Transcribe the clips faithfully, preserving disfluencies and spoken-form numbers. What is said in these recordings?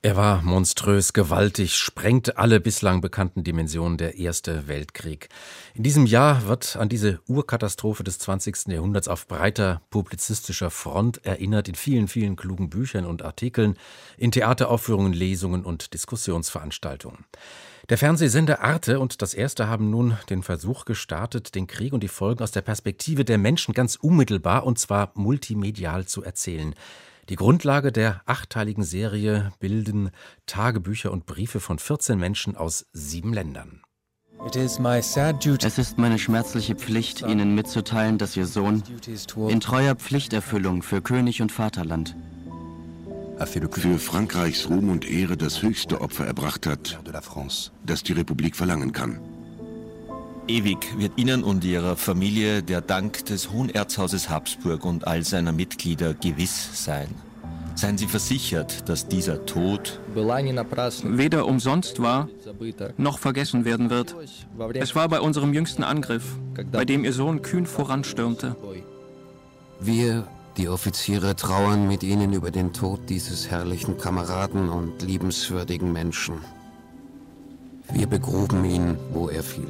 Er war monströs, gewaltig, sprengte alle bislang bekannten Dimensionen der Erste Weltkrieg. In diesem Jahr wird an diese Urkatastrophe des zwanzigsten Jahrhunderts auf breiter publizistischer Front erinnert, in vielen, vielen klugen Büchern und Artikeln, in Theateraufführungen, Lesungen und Diskussionsveranstaltungen. Der Fernsehsender Arte und das Erste haben nun den Versuch gestartet, den Krieg und die Folgen aus der Perspektive der Menschen ganz unmittelbar und zwar multimedial zu erzählen. Die Grundlage der achtteiligen Serie bilden Tagebücher und Briefe von vierzehn Menschen aus sieben Ländern. Es ist meine schmerzliche Pflicht, Ihnen mitzuteilen, dass Ihr Sohn in treuer Pflichterfüllung für König und Vaterland für Frankreichs Ruhm und Ehre das höchste Opfer erbracht hat, das die Republik verlangen kann. Ewig wird Ihnen und Ihrer Familie der Dank des Hohen Erzhauses Habsburg und all seiner Mitglieder gewiss sein. Seien Sie versichert, dass dieser Tod weder umsonst war, noch vergessen werden wird. Es war bei unserem jüngsten Angriff, bei dem Ihr Sohn kühn voranstürmte. Wir, die Offiziere, trauern mit Ihnen über den Tod dieses herrlichen Kameraden und liebenswürdigen Menschen. Wir begruben ihn, wo er fiel.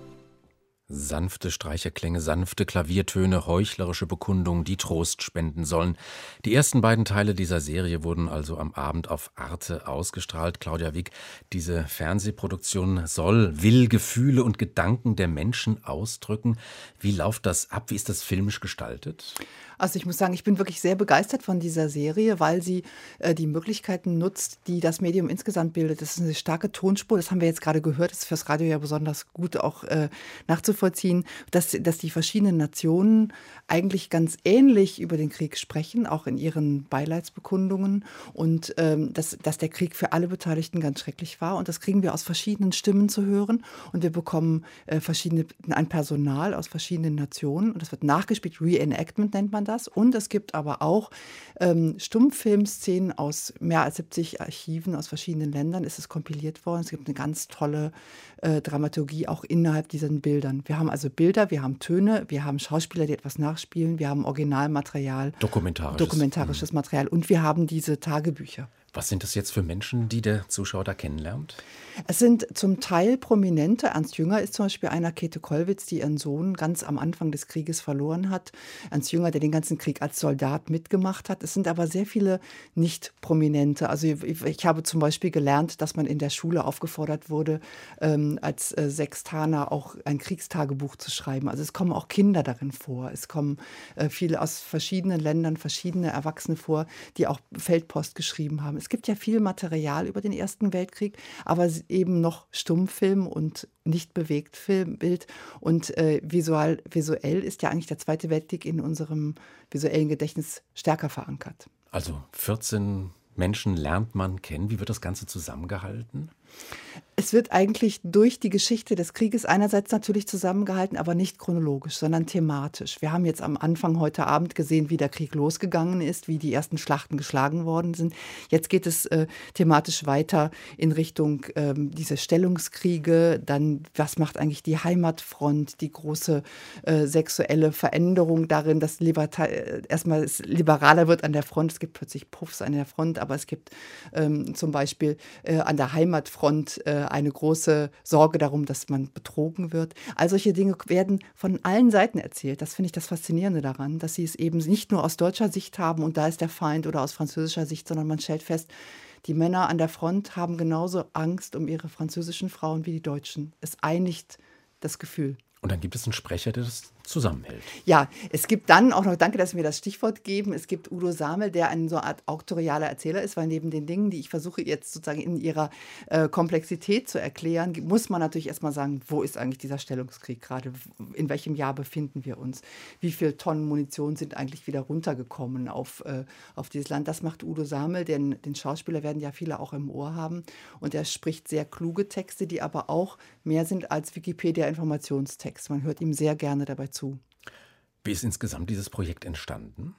Sanfte Streicherklänge, sanfte Klaviertöne, heuchlerische Bekundungen, die Trost spenden sollen. Die ersten beiden Teile dieser Serie wurden also am Abend auf Arte ausgestrahlt. Claudia Wick, diese Fernsehproduktion soll, will Gefühle und Gedanken der Menschen ausdrücken. Wie läuft das ab? Wie ist das filmisch gestaltet? Also ich muss sagen, ich bin wirklich sehr begeistert von dieser Serie, weil sie äh, die Möglichkeiten nutzt, die das Medium insgesamt bildet. Das ist eine starke Tonspur, das haben wir jetzt gerade gehört, das ist fürs Radio ja besonders gut auch äh, nachzuvollziehen, dass, dass die verschiedenen Nationen eigentlich ganz ähnlich über den Krieg sprechen, auch in ihren Beileidsbekundungen und ähm, dass, dass der Krieg für alle Beteiligten ganz schrecklich war und das kriegen wir aus verschiedenen Stimmen zu hören und wir bekommen äh, verschiedene, ein Personal aus verschiedenen Nationen und das wird nachgespielt, Reenactment nennt man das. Und es gibt aber auch ähm, Stummfilmszenen aus mehr als siebzig Archiven aus verschiedenen Ländern. Ist es kompiliert worden. Es gibt eine ganz tolle äh, Dramaturgie auch innerhalb dieser Bildern. Wir haben also Bilder, wir haben Töne, wir haben Schauspieler, die etwas nachspielen, wir haben Originalmaterial, dokumentarisches, dokumentarisches mhm. Material und wir haben diese Tagebücher. Was sind das jetzt für Menschen, die der Zuschauer da kennenlernt? Es sind zum Teil Prominente. Ernst Jünger ist zum Beispiel einer, Käthe Kollwitz, die ihren Sohn ganz am Anfang des Krieges verloren hat. Ernst Jünger, der den ganzen Krieg als Soldat mitgemacht hat. Es sind aber sehr viele Nicht-Prominente. Also ich, ich habe zum Beispiel gelernt, dass man in der Schule aufgefordert wurde, ähm, als äh, Sextaner auch ein Kriegstagebuch zu schreiben. Also es kommen auch Kinder darin vor. Es kommen äh, viele aus verschiedenen Ländern, verschiedene Erwachsene vor, die auch Feldpost geschrieben haben. Es gibt ja viel Material über den Ersten Weltkrieg, aber eben noch Stummfilm und nicht bewegt Filmbild. Und äh, visual, visuell ist ja eigentlich der Zweite Weltkrieg in unserem visuellen Gedächtnis stärker verankert. Also vierzehn Menschen lernt man kennen. Wie wird das Ganze zusammengehalten? Es wird eigentlich durch die Geschichte des Krieges einerseits natürlich zusammengehalten, aber nicht chronologisch, sondern thematisch. Wir haben jetzt am Anfang heute Abend gesehen, wie der Krieg losgegangen ist, wie die ersten Schlachten geschlagen worden sind. Jetzt geht es äh, thematisch weiter in Richtung ähm, diese Stellungskriege. Dann, was macht eigentlich die Heimatfront, die große äh, sexuelle Veränderung darin, dass Liberta- äh, erstmal es liberaler wird an der Front. Es gibt plötzlich Puffs an der Front, aber es gibt ähm, zum Beispiel äh, an der Heimatfront äh, eine große Sorge darum, dass man betrogen wird. All solche Dinge werden von allen Seiten erzählt. Das finde ich das Faszinierende daran, dass sie es eben nicht nur aus deutscher Sicht haben und da ist der Feind oder aus französischer Sicht, sondern man stellt fest, die Männer an der Front haben genauso Angst um ihre französischen Frauen wie die Deutschen. Es einigt das Gefühl. Und dann gibt es einen Sprecher, der das zusammenhält. Ja, es gibt dann auch noch, danke, dass Sie mir das Stichwort geben, es gibt Udo Samel, der eine so eine Art autorialer Erzähler ist, weil neben den Dingen, die ich versuche jetzt sozusagen in ihrer äh, Komplexität zu erklären, muss man natürlich erstmal sagen, wo ist eigentlich dieser Stellungskrieg gerade, in welchem Jahr befinden wir uns, wie viele Tonnen Munition sind eigentlich wieder runtergekommen auf, äh, auf dieses Land. Das macht Udo Samel, denn den Schauspieler werden ja viele auch im Ohr haben und er spricht sehr kluge Texte, die aber auch mehr sind als Wikipedia-Informationstext. Man hört ihm sehr gerne dabei zu. Wie ist insgesamt dieses Projekt entstanden?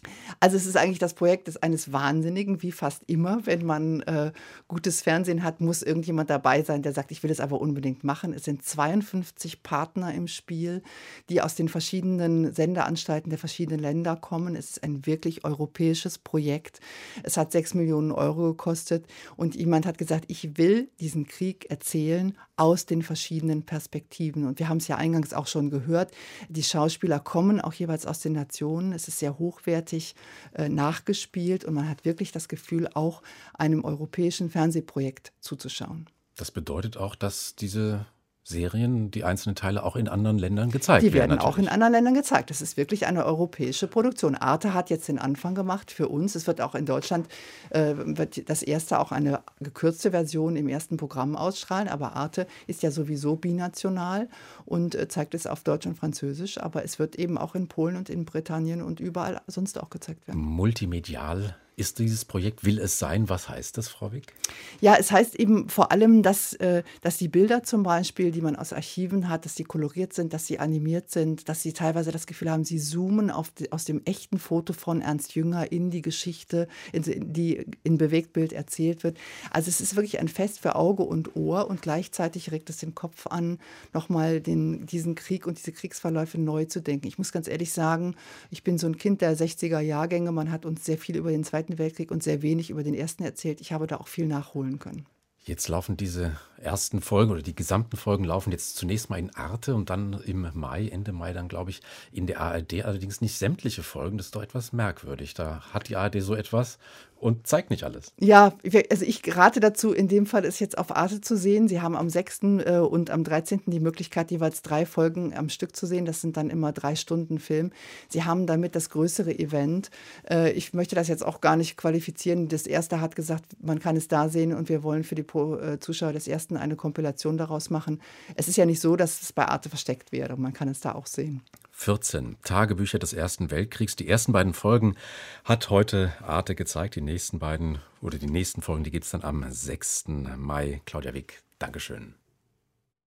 Also es ist eigentlich das Projekt des eines Wahnsinnigen, wie fast immer. Wenn man äh, gutes Fernsehen hat, muss irgendjemand dabei sein, der sagt, ich will das aber unbedingt machen. Es sind zweiundfünfzig Partner im Spiel, die aus den verschiedenen Sendeanstalten der verschiedenen Länder kommen. Es ist ein wirklich europäisches Projekt. Es hat sechs Millionen Euro gekostet und jemand hat gesagt, ich will diesen Krieg erzählen aus den verschiedenen Perspektiven. Und wir haben es ja eingangs auch schon gehört, die Schauspieler kommen auch jeweils aus den Nationen. Es ist sehr hochwertig äh, nachgespielt und man hat wirklich das Gefühl, auch einem europäischen Fernsehprojekt zuzuschauen. Das bedeutet auch, dass diese Serien, die einzelnen Teile auch in anderen Ländern gezeigt werden. Die werden natürlich auch in anderen Ländern gezeigt. Das ist wirklich eine europäische Produktion. Arte hat jetzt den Anfang gemacht für uns. Es wird auch in Deutschland, äh, wird das erste auch eine gekürzte Version im ersten Programm ausstrahlen. Aber Arte ist ja sowieso binational und äh, zeigt es auf Deutsch und Französisch. Aber es wird eben auch in Polen und in Britannien und überall sonst auch gezeigt werden. Multimedial ist dieses Projekt, will es sein? Was heißt das, Frau Wick? Ja, es heißt eben vor allem, dass, äh, dass die Bilder zum Beispiel, die man aus Archiven hat, dass sie koloriert sind, dass sie animiert sind, dass sie teilweise das Gefühl haben, sie zoomen auf die, aus dem echten Foto von Ernst Jünger in die Geschichte, in, die in Bewegtbild erzählt wird. Also es ist wirklich ein Fest für Auge und Ohr und gleichzeitig regt es den Kopf an, nochmal den, diesen Krieg und diese Kriegsverläufe neu zu denken. Ich muss ganz ehrlich sagen, ich bin so ein Kind der sechziger Jahrgänge. Man hat uns sehr viel über den Zweiten Weltkrieg und sehr wenig über den Ersten erzählt. Ich habe da auch viel nachholen können. Jetzt laufen diese ersten Folgen oder die gesamten Folgen laufen jetzt zunächst mal in Arte und dann im Mai, Ende Mai dann, glaube ich, in der A R D. Allerdings nicht sämtliche Folgen. Das ist doch etwas merkwürdig. Da hat die A R D so etwas und zeigt nicht alles. Ja, also ich rate dazu, in dem Fall ist jetzt auf Arte zu sehen. Sie haben am sechsten und am dreizehnten die Möglichkeit, jeweils drei Folgen am Stück zu sehen. Das sind dann immer drei Stunden Film. Sie haben damit das größere Event. Ich möchte das jetzt auch gar nicht qualifizieren. Das erste hat gesagt, man kann es da sehen und wir wollen für die Zuschauer des ersten eine Kompilation daraus machen. Es ist ja nicht so, dass es bei Arte versteckt wäre. Man kann es da auch sehen. vierzehn Tagebücher des Ersten Weltkriegs. Die ersten beiden Folgen hat heute Arte gezeigt. Die nächsten beiden oder die nächsten Folgen, die gibt es dann am sechsten Mai. Claudia Wick, Dankeschön.